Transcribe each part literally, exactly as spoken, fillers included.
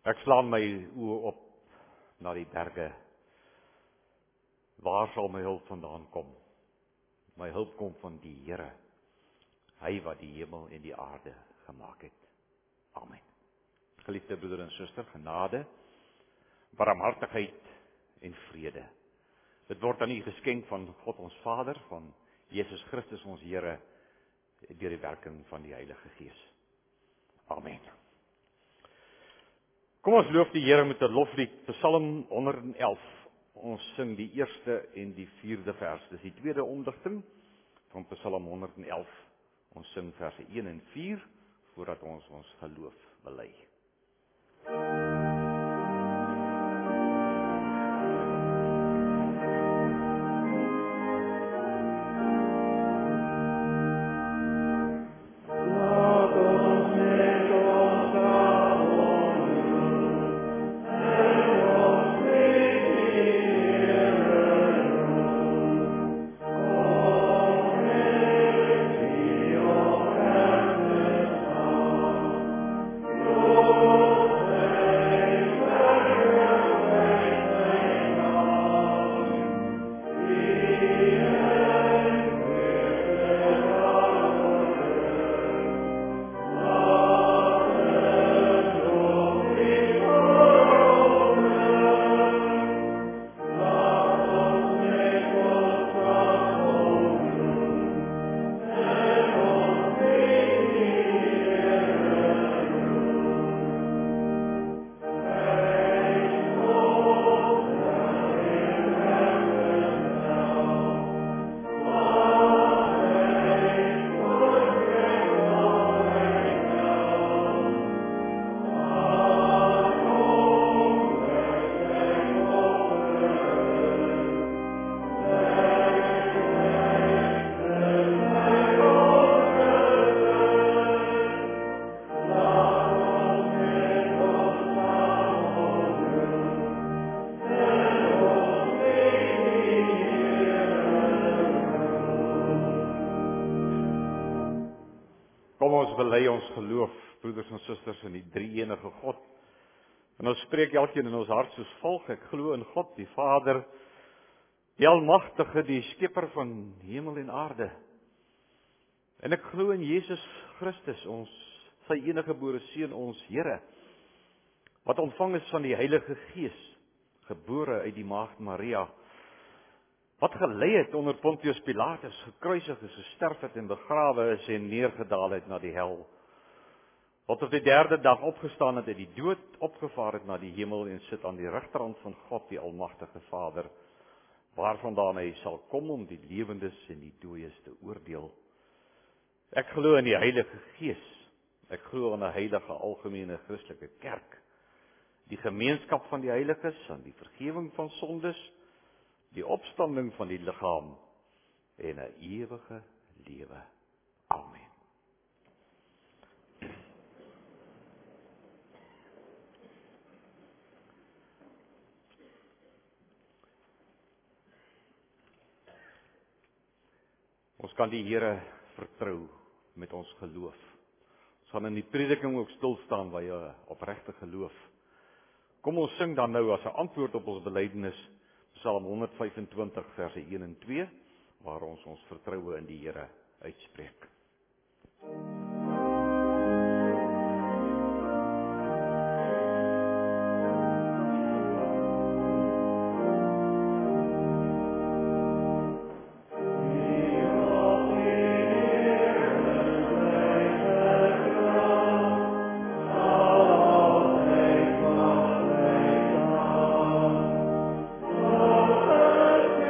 Ek slaan my oë op na die berge. Waar sal my hulp vandaan kom? My hulp kom van die Here, hy wat die hemel en die aarde gemaak het. Amen. Geliefde broeder en suster, genade, barmhartigheid en vrede. Dit word aan u geskenk van God ons Vader, van Jesus Christus ons Here, deur die werking van die Heilige Gees. Amen. Kom ons loof die Here met 'n loflied, Psalm honderd en elf. Ons sing die eerste en die vierde vers. Dis die tweede omdigting van Psalm honderd en elf. Ons sing verse een en vier voordat ons ons geloof bely. Kom ons bely ons geloof, broeders en susters, in die drie-enige God. En ons spreek elkeen in ons hart soos volg: ek glo in God, die Vader, die Almagtige, die Skepper van hemel en aarde. En ek glo in Jesus Christus, ons sy enige gebore Seun, ons Here, wat ontvang is van die Heilige Gees, gebore uit die maagd Maria, wat gelei het onder Pontius Pilatus, gekruisig is, gesterf het en begrawe is en neergedaal het na die hel, wat op die derde dag opgestaan het uit die dood, opgevaar het na die hemel en sit aan die regterhand van God, die Almagtige Vader, waarvandaan hy sal kom om die lewendes en die dooies te oordeel. Ek glo in die Heilige Gees, ek glo in 'n heilige algemene Christelike kerk, die gemeenskap van die heiliges, aan die vergifnis van sondes, die opstanding van die liggaam en 'n ewige lewe. Amen. Ons kan die Here vertrou met ons geloof. Ons gaan in die prediking ook stil staan by 'n opregte geloof. Kom ons sing dan nou as 'n antwoord op ons belydenis Psalm honderd vyf-en-twintig verse een en twee, waar ons ons vertroue in die Here uitspreek.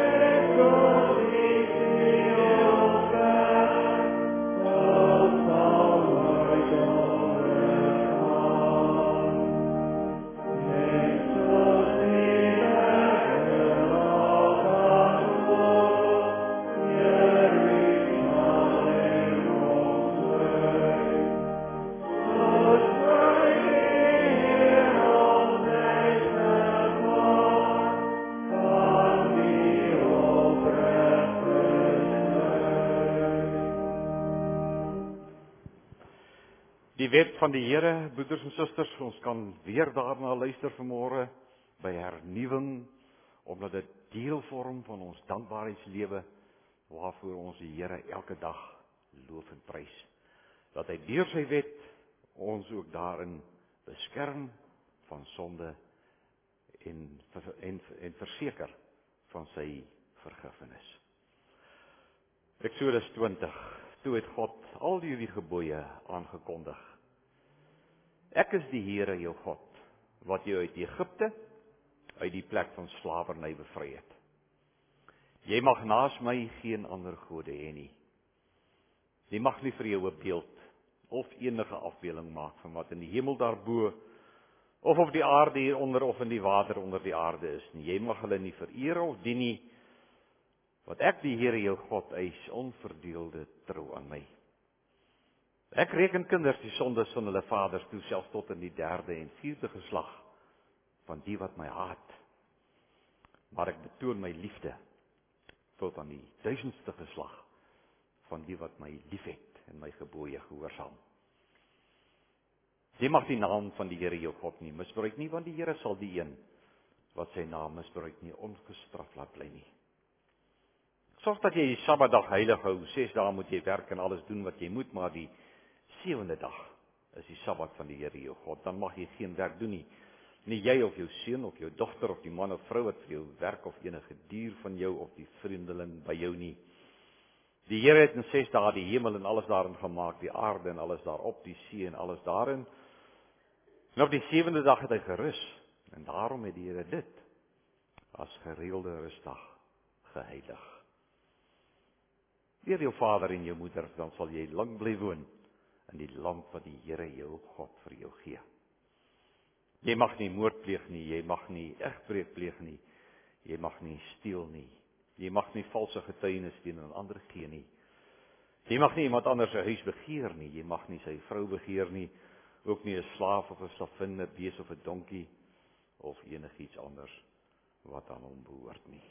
Oh, wet van die Here, broeders en susters, ons kan weer daarna luister vanmôre by hernuwing, omdat dit deel vorm van ons dankbaarheidslewe, waarvoor ons die Here elke dag loof en prys. Dat hy deur sy wet ons ook daarin beskerm van sonde en, en, en verseker van sy vergifnis. Eksodus twintig, toe het God al hierdie gebooie aangekondig. Ek is die Here jou God, wat jou uit Egipte, uit die plek van slawerny bevry het. Jy mag naas my geen ander gode hê nie. Jy mag nie vir jou 'n beeld of enige afbeelding maak van wat in die hemel daarbo, of op die aarde hieronder, of in die water onder die aarde is nie. Jy mag hulle nie vereer of dien nie, wat ek die Here jou God eis, onverdeelde trou aan my. Ek reken kinders die sondes van hulle vaders toe, selfs tot in die derde en vierde geslag van die wat my haat. Maar ek betoon my liefde tot aan die duisendste geslag van die wat my liefhet en my gebooie gehoorsaam. Jy mag die naam van die Here jou God nie misbruik nie, want die Here sal die een wat sy naam misbruik nie ongestraf laat bly nie. Sorg dat jy die Sabbatdag heilig hou. Ses dae moet jy werk en alles doen wat jy moet, maar die sewende dag is die Sabbat van die Here jou God. Dan mag jy geen werk doen nie. Nie jy of jou seun of jou dogter of die man of vrou wat vir jou werk of enige dier van jou of die vreemdeling by jou nie. Die Here het in ses dae die hemel en alles daarin gemaak, die aarde en alles daarop, die see en alles daarin. En op die sewende dag het hy gerus. En daarom het die Here dit as gereelde rusdag geheilig. Eer jou vader en jou moeder, dan sal jy lang bly woon in die land wat die Here jou God vir jou gee. Jy mag nie moord pleeg nie, jy mag nie egbreek pleeg nie, jy mag nie steel nie, jy mag nie valse getuienis teenoor ander gee nie. Jy mag nie iemand anders se huis begeer nie, jy mag nie sy vrou begeer nie, ook nie 'n slaaf of 'n slavin, 'n bees of 'n donkie of enigiets anders wat aan hom behoort nie.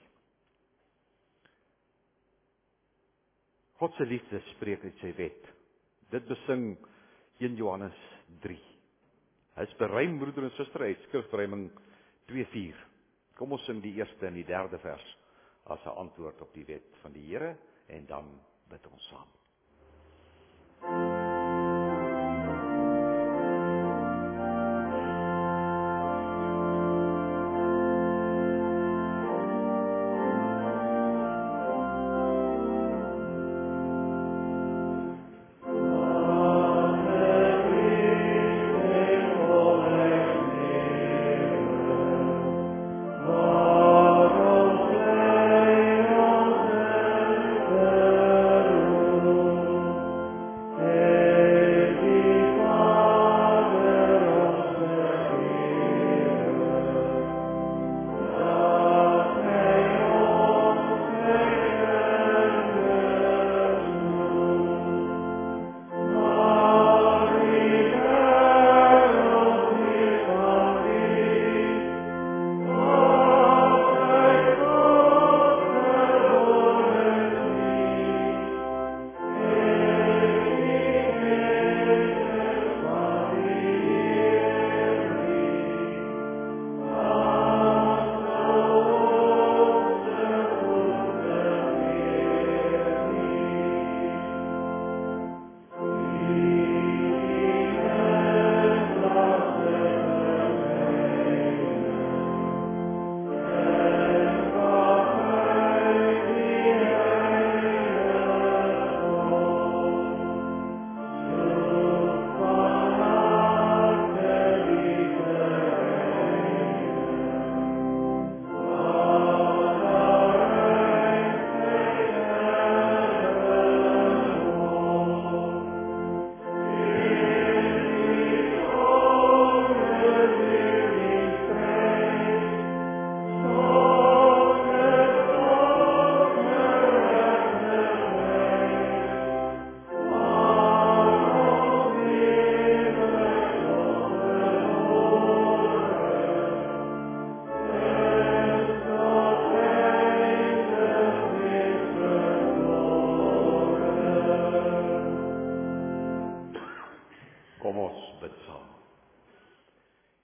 God se liefde spreek uit sy wet. Dit besing een Johannes drie. Hy is beruim, broeder en suster, uit skrifruiming twee vier. Kom ons sing die eerste en die derde vers as 'n antwoord op die wet van die Here, en dan bid ons saam. Yeah.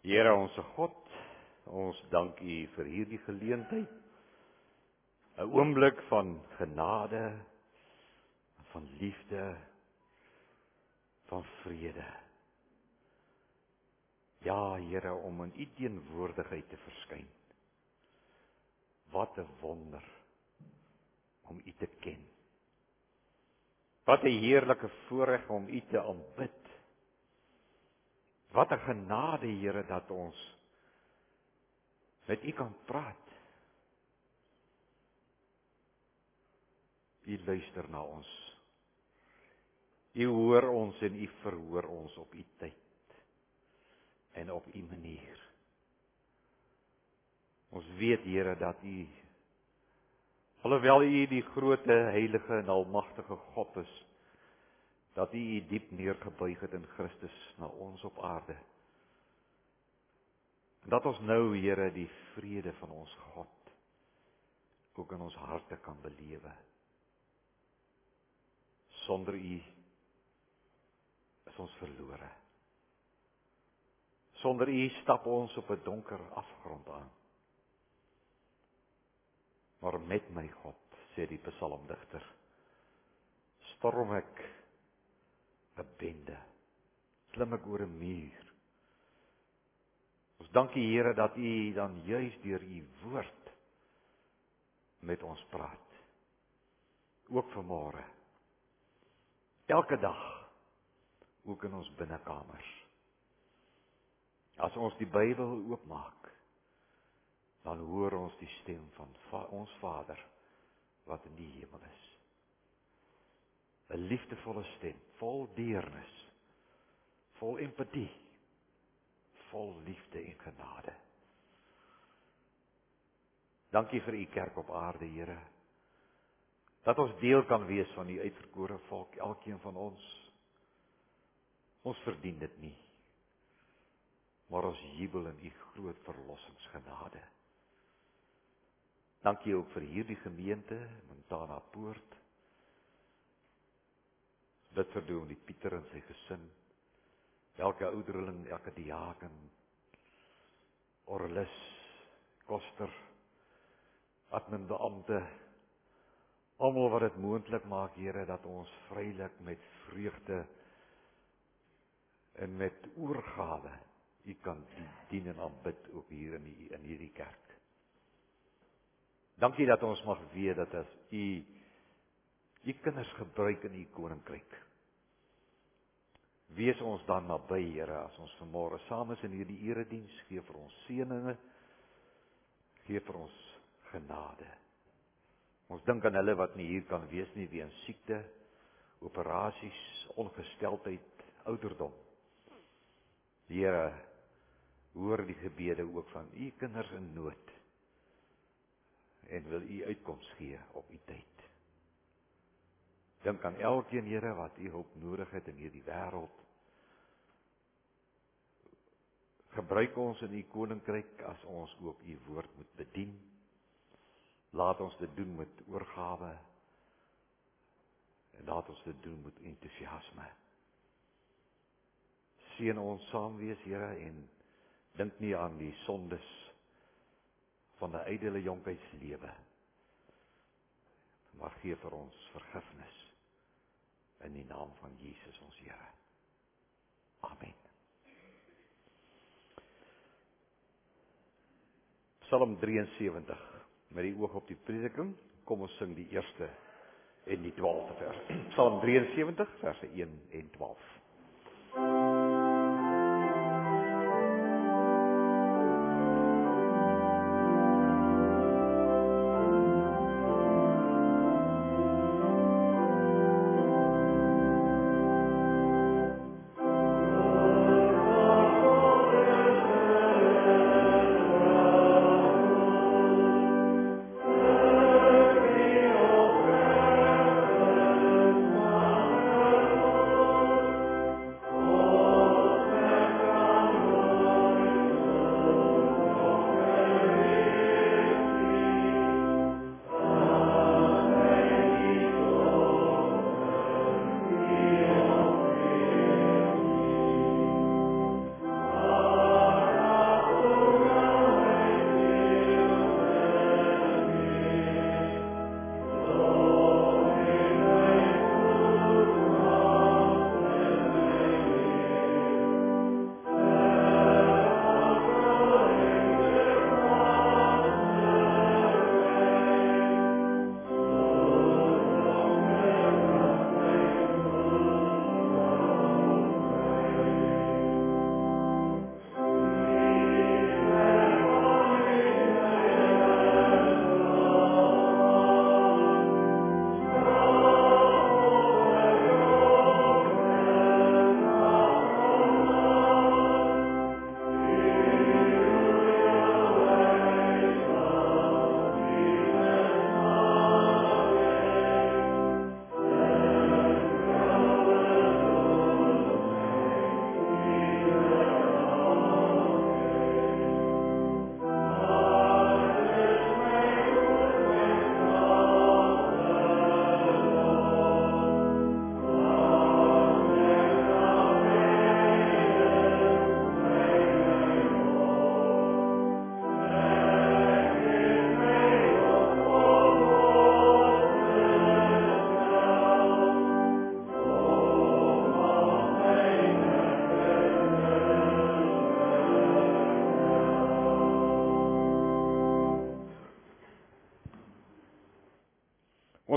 Here onse God, ons dank U vir hierdie geleentheid, 'n oomblik van genade, van liefde, van vrede. Ja, Here, om in U teenwoordigheid te verskyn. Wat 'n wonder om U te ken. Wat 'n heerlike voorreg om U te aanbid. Wat 'n genade, Here, dat ons met U kan praat. U luister na ons. U hoor ons en U verhoor ons op U tyd en op U manier. Ons weet, Here, dat U, alhoewel U die groote, heilige en almagtige God is, dat U U diep neergebuig het in Christus na ons op aarde. En dat ons nou, Here, die vrede van ons God ook in ons harte kan belewe. Sonder U is ons verlore. Sonder U stap ons op 'n donker afgrond aan. Maar met my God, sê die psalmdigter, storm ek 'n bende, klim ek oor 'n muur. Ons dank U, Here, dat U dan juis deur U woord met ons praat. Ook vanmôre. Elke dag, ook in ons binnekamers. As ons die Bybel oopmaak, dan hoor ons die stem van va- ons Vader wat in die hemel is. 'n Liefdevolle stem, vol deernis, vol empatie, vol liefde en genade. Dankie vir U kerk op aarde, Here, dat ons deel kan wees van die uitverkore volk, elkeen van ons. Ons verdien dit nie, maar ons jubel in U groot verlossingsgenade. Dankie ook vir hierdie gemeente, Montana Poort. Bid vir Dominee Pieter en sy gesin, elke ouderling, elke diaken, orlis, koster, adminbeampte, almal wat dit moontlik maak, Here, dat ons vrylik met vreugde en met oorgawe U kan dien en aanbid ook hier in die, in hierdie kerk. Dankie dat ons mag weet dat as U U kinders gebruik in U koninkryk, wees ons dan naby, Here, as ons vanmôre saam is in hierdie erediens, gee vir ons seëninge, gee vir ons genade. Ons dink aan hulle wat nie hier kan wees nie, weens siekte, operasies, ongesteldheid, ouderdom. Here, hoor die gebede ook van U kinders in nood en wil U uitkoms gee op U tyd. Dink aan elkeen, Here, wat U hulp nodig het in hierdie wêreld. Gebruik ons in U koninkryk as ons ook U woord moet bedien. Laat ons dit doen met oorgawe en laat ons dit doen met entoesiasme. Seën ons saam wees, Here, en dink nie aan die sondes van 'n ydelle jonkheidslewe, maar gee vir ons vergifnis in die naam van Jesus ons Here. Amen. Psalm drieënsewentig, met die oog op die prediking, kom ons sing die eerste en die twaalfde vers. Psalm drieënsewentig, verse een en twaalf.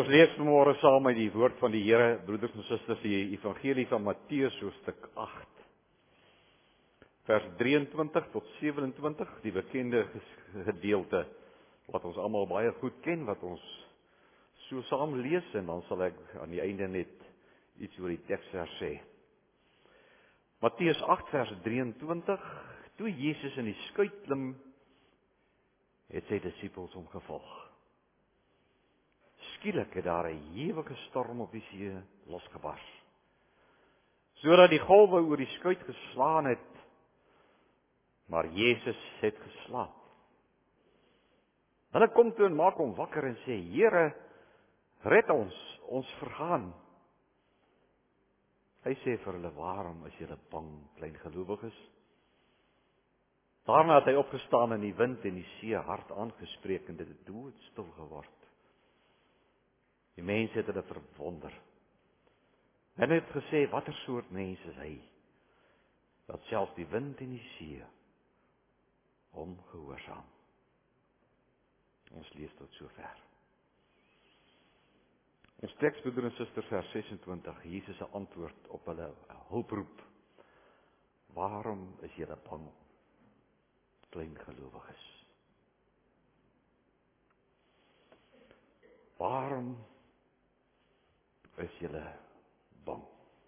lees vanmôre saam uit die woord van die Here, broeders en susters, die Evangelie van Matteus hoofstuk agt. Vers drieëntwintig tot sewenentwintig, die bekende gedeelte wat ons almal baie goed ken, wat ons so saam lees, en dan sal ek aan die einde net iets oor die teksvers sê. Matteus agt vers drieëntwintig, toe Jesus in die skuit klim, het sy disippels hom gevolg. Skielik het daar 'n ewige storm op die see losgebars, sodat die golwe oor die skuit geslaan het, maar Jesus het geslaap. Hulle kom toe en maak hom wakker en sê, Here, red ons, ons vergaan. Hy sê vir hulle, waarom is julle bang, kleingelowiges? Daarna het hy opgestaan en die wind en die see hard aangespreek en dit het doodstil geword. Die mense het hulle verwonder. En het gesê, watter soort mens is hy, dat selfs die wind en die see hom gehoorsaam. Ons lees tot sover. Ons teks, broeder en suster, vers sesentwintig, Jesus se antwoord op hulle hulproep. Waarom is julle bang, kleingelowiges? Waarom is julle bang?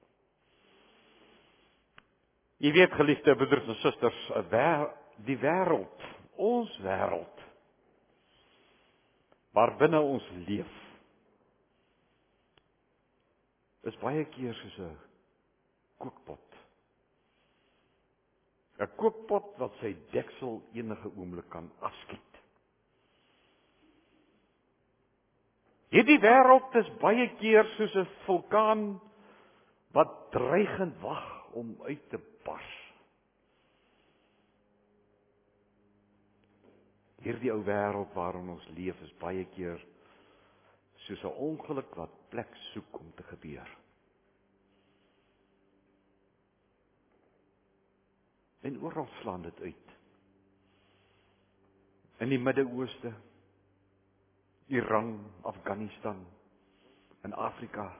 Jy weet, geliefde broeders en susters, die wêreld, ons wêreld, waarbinne ons leef, is baie keer soos 'n kookpot. 'n Kookpot wat sy deksel enige oomblik kan afskiet. Hierdie wêreld is baie keer soos 'n vulkaan wat dreigend wag om uit te bars. Hierdie ou wêreld waarin ons leef is baie keer soos 'n ongeluk wat plek soek om te gebeur. En oral slaan dit uit. In die Midde-Ooste, Iran, Afghanistan, in Afrika,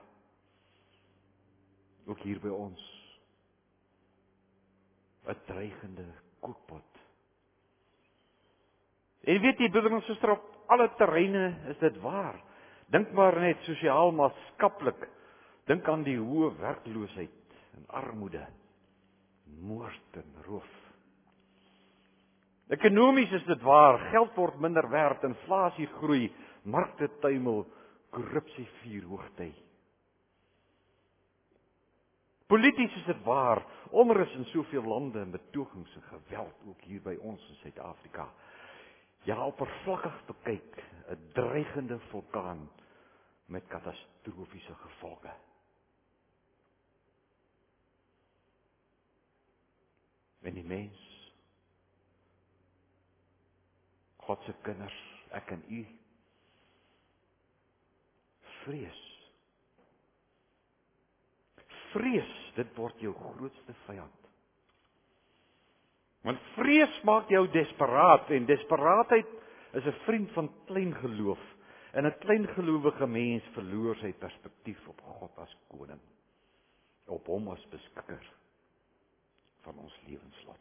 ook hier by ons, 'n dreigende kookpot. En weet jy, broeder en suster, op alle terreine is dit waar. Dink maar net sosiaal-maatskaplik. Dink aan die hoë werkloosheid en armoede, moord en roof. Ekonomies is dit waar, geld word minder werd, inflasie groei, markte tuimel, korrupsie vier hoogtyd. Polities is dit waar, onrus in soveel lande en betogings en geweld, ook hier by ons in Suid-Afrika. Ja, oppervlakkig bekyk, 'n dreigende vulkaan met katastrofiese gevolge. En die mens, God se kinders, ek en u, vrees. Vrees, dit word jou grootste vyand. Want vrees maak jou desperaat, en desperaatheid is 'n vriend van klein geloof. En 'n kleingelowige mens verloor sy perspektief op God as koning, op hom as beskikker van ons lewenslot.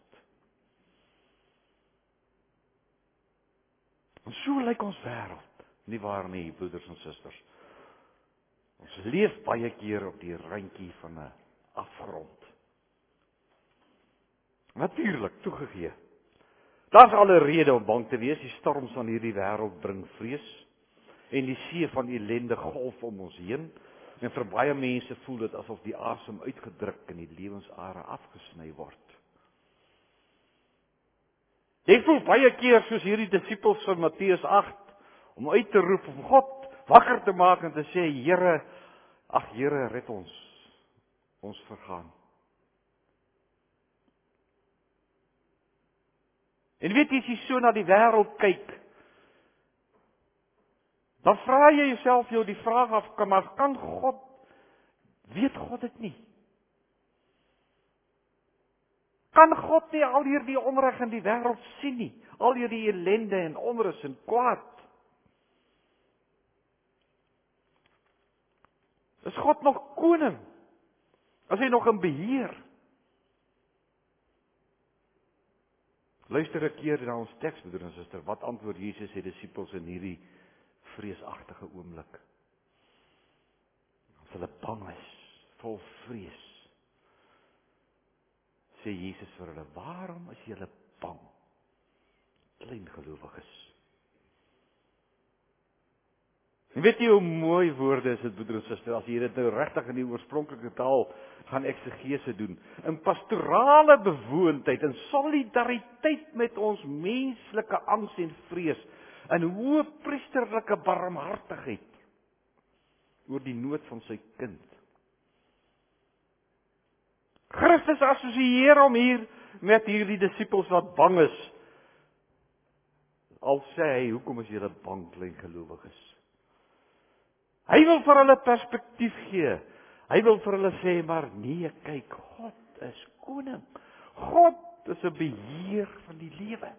En so lyk ons wêreld, nie waar nie, broeders en susters? Ons leef baie keer op die randjie van 'n afgrond. Natuurlik, toegegee. Daar's alle rede om bang te wees. Die storms van hierdie wêreld bring vrees, en die see van ellende golf om ons heen, en vir baie mense voel dit asof die asem uitgedruk en die lewensare afgesny word. Jy voel baie keer soos hierdie disippels van Matteus agt, om uit te roep om God wakker te maak en te sê, Here, ag Here, red ons, ons vergaan. En weet jy, as jy so na die wêreld kyk, dan vra jy jouself jou die vraag af, kan, maar kan God, weet God dit nie? Kan God nie al hierdie onreg in die wêreld sien nie? Al hierdie ellende en onrus en kwaad? Is God nog koning? Is hy nog in beheer? Luister 'n keer na ons teks, broeder en suster. Wat antwoord Jesus sy disippels in hierdie vreesagtige oomblik? As hulle bang is, vol vrees, sê Jesus vir hulle, waarom is julle bang? Klein gelowiges. En weet jy hoe mooi woorde is dit, broeder en suster, as jy dit nou regtig in die oorspronklike taal gaan eksegese doen, in pastorale bewoondheid, in solidariteit met ons menslike angs en vrees, in hoë priesterlike barmhartigheid oor die nood van sy kind. Christus assosieer hom hier met hierdie disippels wat bang is. Al sê hy, hoekom is julle bang, klein gelowiges? Hy wil vir hulle perspektief gee. Hy wil vir hulle sê, maar nee, kyk, God is koning. God is 'n beheer van die lewe.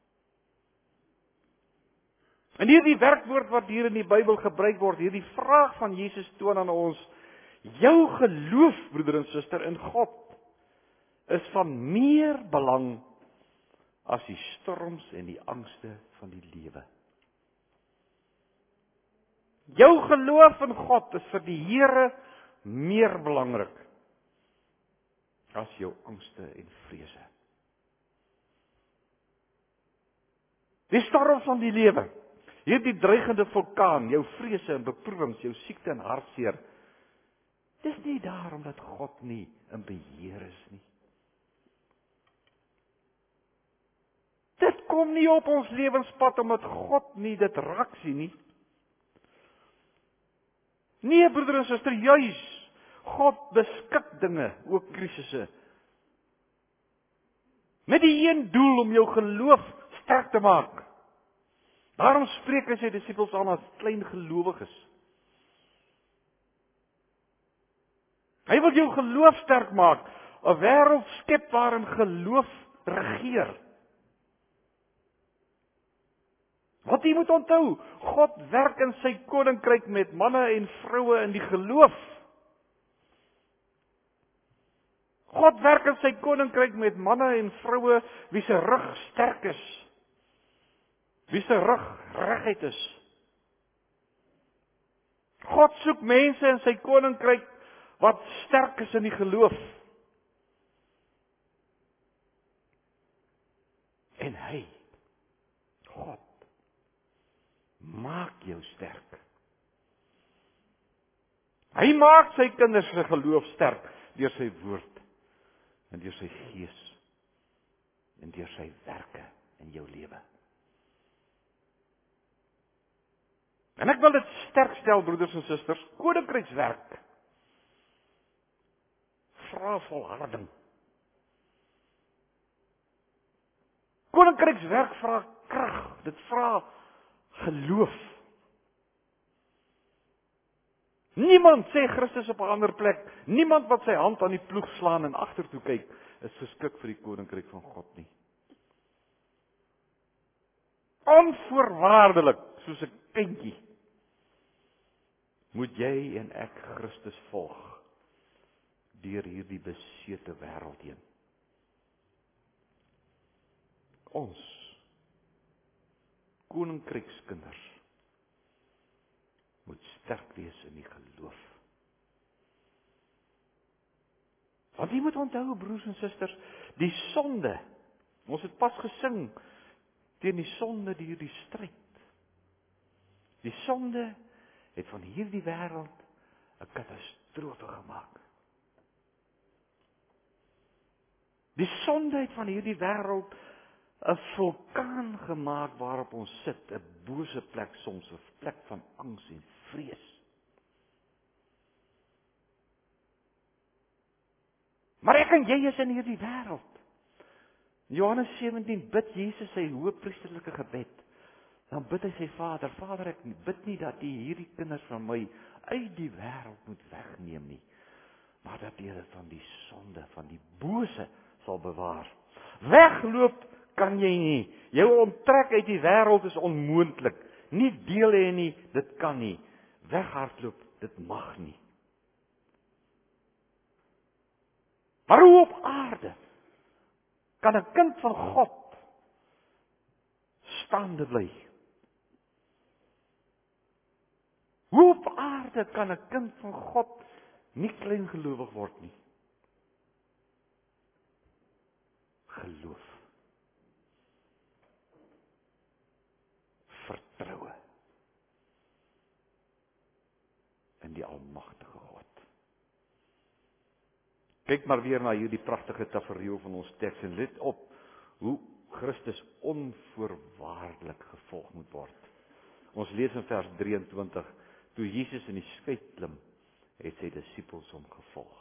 En hierdie werkwoord wat hier in die Bybel gebruik word, hierdie vraag van Jesus toon aan ons, jou geloof, broeder en suster, in God, is van meer belang as die storms en die angste van die lewe. Jou geloof in God is vir die Here meer belangrik as jou angste en vrese. Die storms van die lewe, hierdie dreigende vulkaan, jou vrese en beproewings, jou siekte en hartseer, dis nie daarom dat God nie in beheer is nie. Dit kom nie op ons lewenspad omdat God nie dit raak sien nie. Nee, broeder en suster, juis, God beskik dinge, ook krisisse, met die een doel om jou geloof sterk te maak. Daarom spreek hy sy disippels aan as klein gelowiges. Hy wil jou geloof sterk maak, 'n wêreld skep waarin geloof regeer. Wat jy moet onthou, God werk in sy koninkryk met manne en vroue in die geloof. God werk in sy koninkryk met manne en vroue wie se rug sterk is. Wie se rug reguit is. God soek mense in sy koninkryk wat sterk is in die geloof. En hy, God, maak jou sterk. Hy maak sy kinders se geloof sterk deur sy woord en deur sy gees en deur sy werke in jou lewe. En ek wil dit sterk stel, broeders en susters, koninkrykswerk vra volharding. Koninkrykswerk vra krag, dit vra geloof. Niemand, sê Christus op 'n ander plek, niemand wat sy hand aan die ploeg slaan en agtertoe kyk, is geskik vir die koninkryk van God nie. Onvoorwaardelik, soos 'n kindjie, moet jy en ek Christus volg deur hierdie besete wêreld heen. Ons koninkrykskinders moet sterk wees in die geloof. Want jy moet onthou, broers en susters, die sonde, ons het pas gesing teen die sonde deur die stryd. Die sonde het van hierdie wêreld 'n katastrofe gemaak. Die sonde het van hierdie wêreld 'n vulkaan gemaak waarop ons sit, 'n bose plek soms, 'n plek van angs en vrees. Maar ek en jy is in hierdie wêreld. In Johannes sewentien bid Jesus sy hoëpriesterlike gebed. Dan bid hy sy Vader, Vader, ek bid nie dat U hierdie kinders van my uit die wêreld moet wegneem nie, maar dat U hulle van die sonde, van die bose sal bewaar. Wegloop kan jy nie. Jou onttrek uit die wêreld is onmoontlik. Nie deel hê nie, dit kan nie. Weghardloop, dit mag nie. Maar hoe op aarde kan 'n kind van God staande bly? Hoe op aarde kan 'n kind van God nie kleingelowig word nie? Geloof. Vertroue in die almagtige God. Kyk maar weer na hierdie pragtige tafereel van ons teks en let op hoe Christus onvoorwaardelik gevolg moet word. Ons lees in vers drieëntwintig, toe Jesus in die skei klim, het sy disippels hom gevolg.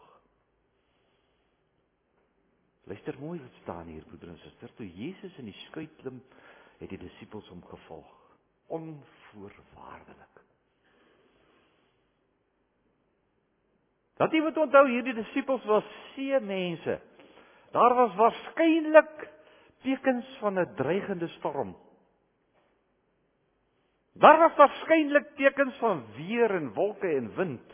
Luister mooi wat staan hier, broeder en suster, toe Jesus in die skei klim, het die disippels hom gevolg. Onvoorwaardelik. Dat jy moet onthou, hierdie disippels was seemense. Daar was waarskynlik tekens van 'n dreigende storm. Daar was waarskynlik tekens van weer en wolke en wind.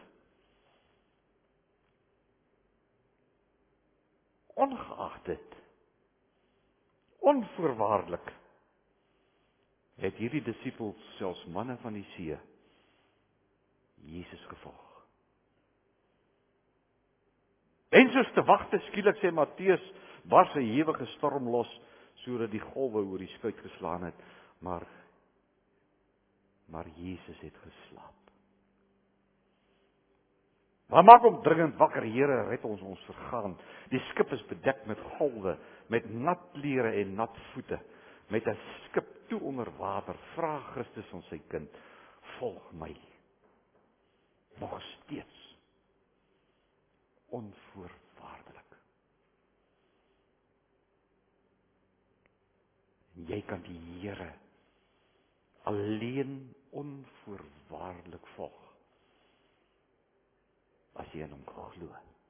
Ongeag dit, onvoorwaardelik, het hierdie disippels, selfs manne van die see, Jesus gevolg. En soos te wagte, skielik sê Matteus, bars 'n ewige storm los, sodat die golwe oor die skuit geslaan het, maar maar Jesus het geslaap. Maar maak hom dringend wakker, Here, red ons, ons vergaan. Die skip is bedek met golwe, met nat klere en nat voete, met 'n skip toe onder water. Vra Christus ons sy kind, volg my. Nog steeds onvoorwaardelik. En jy kan die Here alleen onvoorwaardelik volg, as jy in hom glo.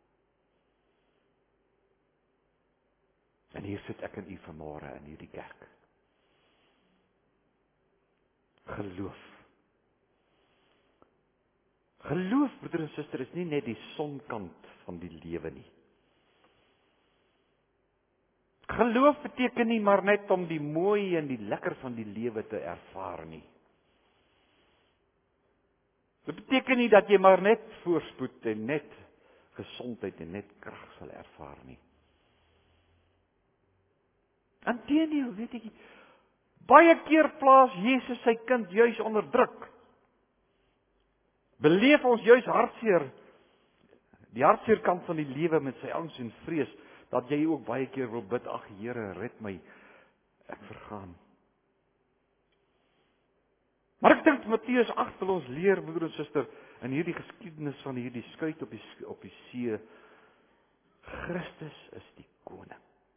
En hier sit ek en u vanmôre in hierdie kerk. Geloof. Geloof, broeder en suster, is nie net die sonkant van die lewe nie. Geloof beteken nie maar net om die mooi en die lekker van die lewe te ervaar nie. Dit beteken nie dat jy maar net voorspoed en net gesondheid en net krag sal ervaar nie. Inteendeel, weet ek, baie keer plaas Jesus sy kind juis onder druk. Beleef ons juis hartseer, die hartseer kant van die lewe met sy angs en vrees, dat jy ook baie keer wil bid, ag Here, red my, ek vergaan. Maar ek dink Matteus agt wil ons leer, broeder en suster, in hierdie geskiedenis van hierdie skuit op die, op die see, Christus is die koning.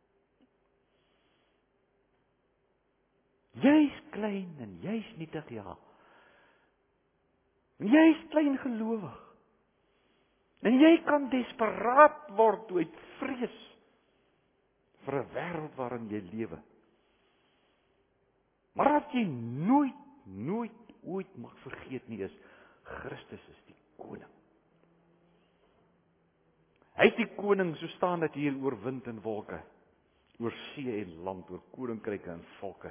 Jy's klein en jy's nietig, ja. En jy's klein gelowig. En jy kan desperaat word uit vrees vir 'n wêreld waarin jy lewe. Maar wat jy nooit, nooit, ooit mag vergeet nie is, Christus is die koning. Hy is die koning, so staan dit hier, oor wind en wolke, oor see en land, oor koninkryke en volke.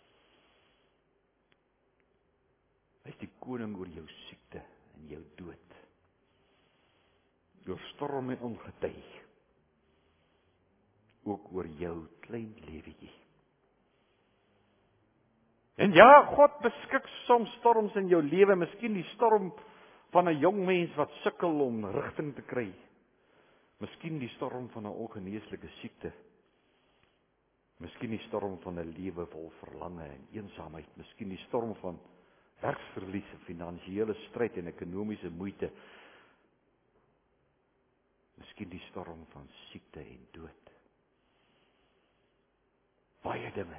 Hy is die koning oor jou siekte en jou dood, oor storm en ongetij, ook oor jou klein lewetjie. En ja, God beskik soms storms in jou lewe, miskien die storm van 'n jong mens wat sukkel om rigting te kry, miskien die storm van 'n ongeneeslike siekte, miskien die storm van 'n lewe vol verlange en eensaamheid, miskien die storm van werksverlies, finansiële stryd en ekonomiese moeite, miskien die storm van siekte en dood. Baie dinge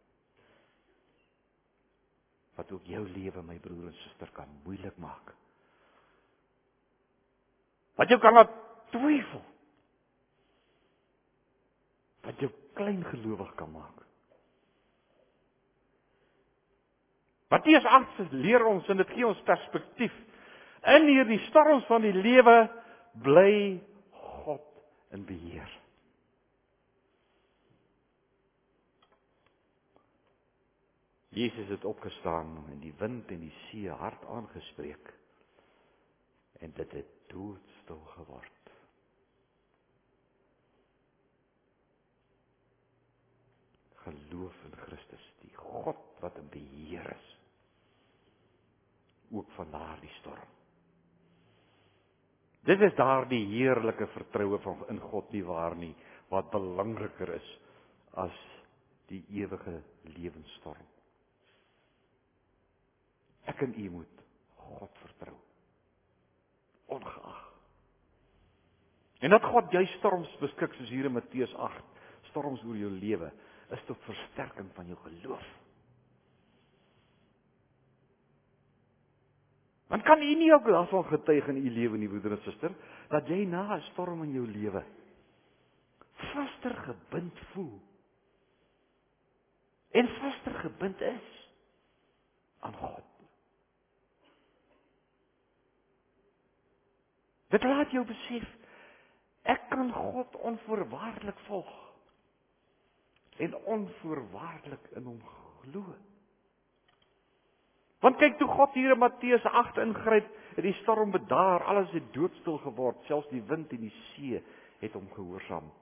wat ook jou lewe, my broer en suster, kan moeilik maak. Wat jou kan laat twyfel. Wat jou klein gelowig kan maak. Matteus agt leer ons en dit gee ons perspektief. In hierdie storms van die lewe bly God in beheer. Jesus het opgestaan en die wind en die see hard aangespreek. En dit het doodstil geword. Geloof in Christus, die God wat in beheer is. Ook van daardie storm. Dit is daardie heerlike vertroue van in God nie waar nie, wat belangriker is as die ewige lewensstorm. Ek en u moet God vertrou. Ongeag. En dat God jy storms beskik, soos hier in Matteus agt, storms oor jou lewe, is tot versterking van jou geloof. Want kan u nie ook daarvan getuig in u lewe nie, broeder en suster, dat jy na 'n storm in jou lewe vaster gebind voel en vaster gebind is aan God. Dit laat jou besef, ek kan God onvoorwaardelik volg en onvoorwaardelik in hom glo. Want kyk, toe God hier in Matteus agt ingryp, het die storm bedaar, alles het doodstil geword, selfs die wind en die see het hom gehoorsaam.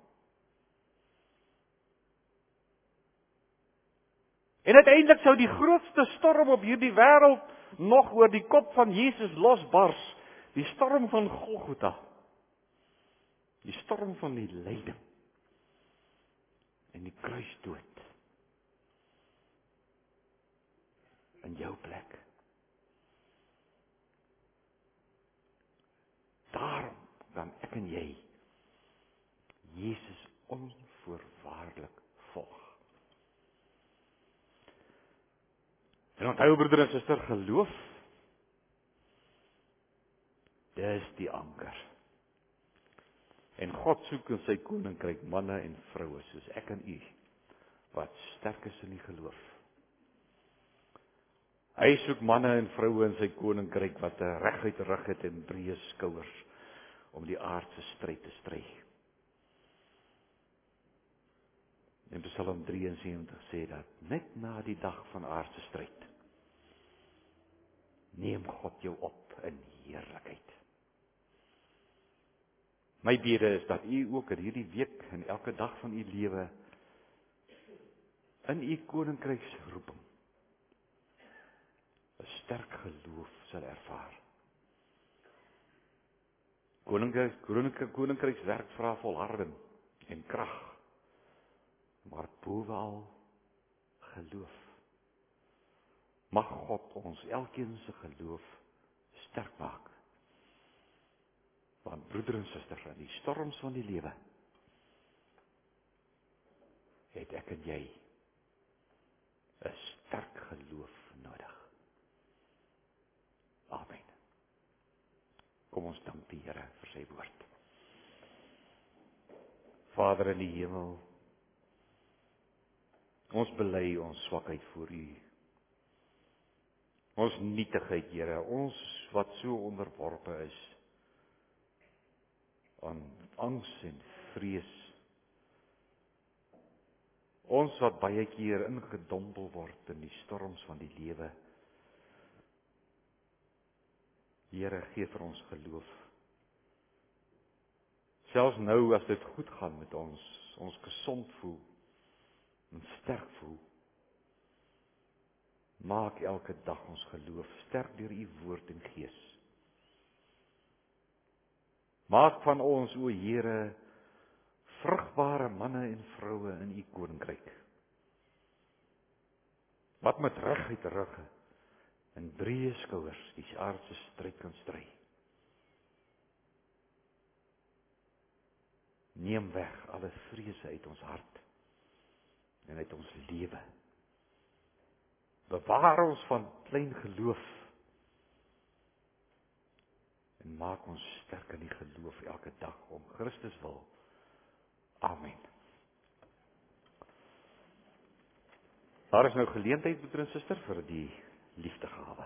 En uiteindelik sou die grootste storm op hierdie wêreld nog oor die kop van Jesus losbars, die storm van Golgotha, die storm van die lyding en die kruisdood in jou plek. Daarom dan ek en jy Jesus onvoorwaardelik volg. En onthou, broeder en suster, geloof, dis die anker. En God soek in sy koninkryk manne en vroue soos ek en u, wat sterk is in die geloof. Hy soek manne en vroue in sy koninkryk wat 'n reguit rug het en breë skouers om die aardse stryd te stry. En Psalm drie en sewentig sê dat net na die dag van aardse stryd neem God jou op in heerlikheid. My bede is dat u ook in hierdie week en elke dag van u lewe in u koninkryksroeping 'n sterk geloof sal ervaar. Koninkryk, koninkryk, koninkrykswerk vra volharding en krag, maar bovenal geloof. Mag God ons elkeen se geloof sterk maak. Want broeder en suster, in die storms van die lewe het ek en jy 'n sterk geloof nodig. Amen. Kom ons dank die Here vir sy woord. Vader in die hemel, ons bely ons swakheid voor u. Ons nietigheid, Here, ons wat so onderworpe is aan angs en vrees. Ons wat baie keer ingedompel word in die storms van die lewe. Here, gee vir ons geloof. Selfs nou as dit goed gaan met ons, ons gesond voel en sterk voel, maak elke dag ons geloof sterk deur u woord en gees. Maak van ons, o Here, vrugbare manne en vroue in u koninkryk, wat met reguit rugge en breë skouers die aardse stryd kan stry. Neem weg alle vrese uit ons hart en uit ons lewe. Bewaar ons van klein geloof en maak ons sterk in die geloof elke dag om Christus wil. Amen. Daar is nou geleentheid, broeder en suster, vir die liefdegawe.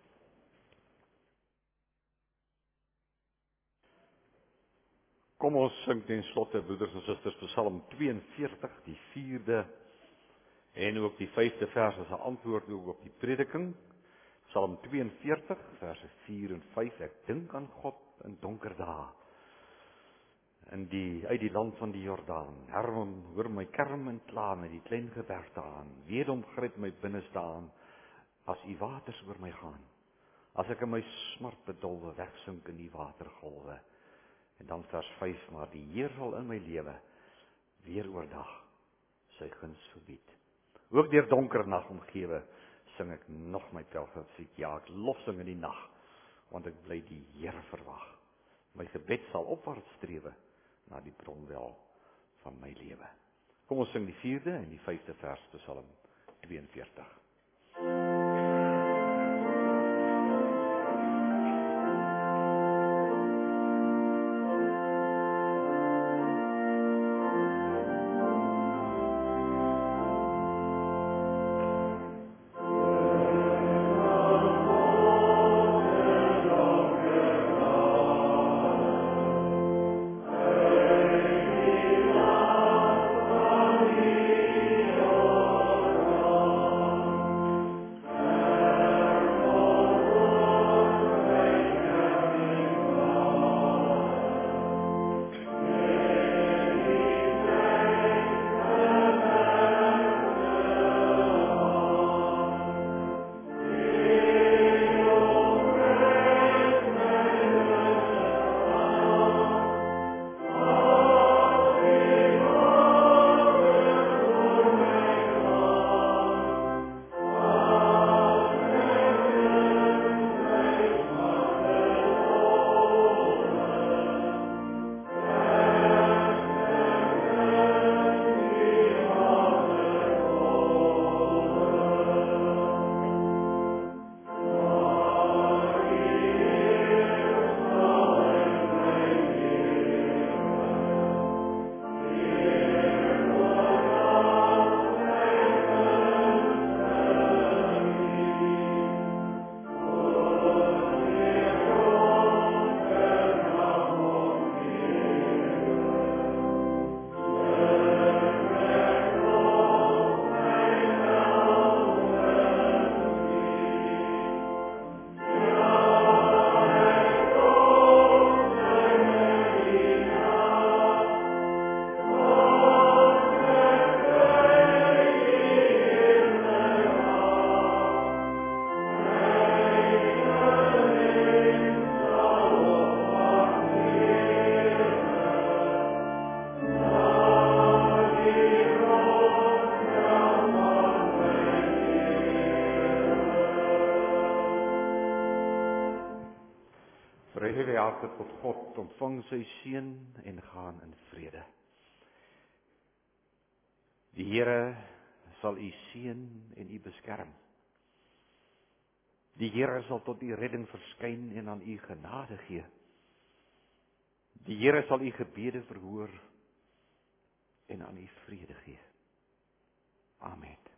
Kom ons sing ten slotte, broeders en susters, Psalm twee en veertig, die vierde En ook die vyfde vers is 'n antwoord ook op die prediking. Psalm tweeënveertig, verse vier en vyf. Ek dink aan God in donker dae. In die uit die land van die Jordaan. Herman, hoor my kerm en kla met die klein geberte aan. Weedom gryp my binneste aan, as u waters oor my gaan. As ek in my smart bedolwe, wegsink in die watergolwe. En dan vers vyf, maar die Heer sal in my lewe weer oordag sy guns verbied. Ook deur donker nag omgewe, sing ek nog my pelgrimslied. Ja, ek lofsing in die nag, want ek bly die Here verwag. My gebed sal opwaarts strewe na die bronwel van my lewe. Kom ons sing die vierde en die vyfde vers te Psalm tweeënveertig. Vrede harte tot God, ontvang sy seën en gaan in vrede. Die Here sal u seën en u beskerm. Die Here sal tot u redding verskyn en aan u genade gee. Die Here sal u gebede verhoor en aan u vrede gee. Amen.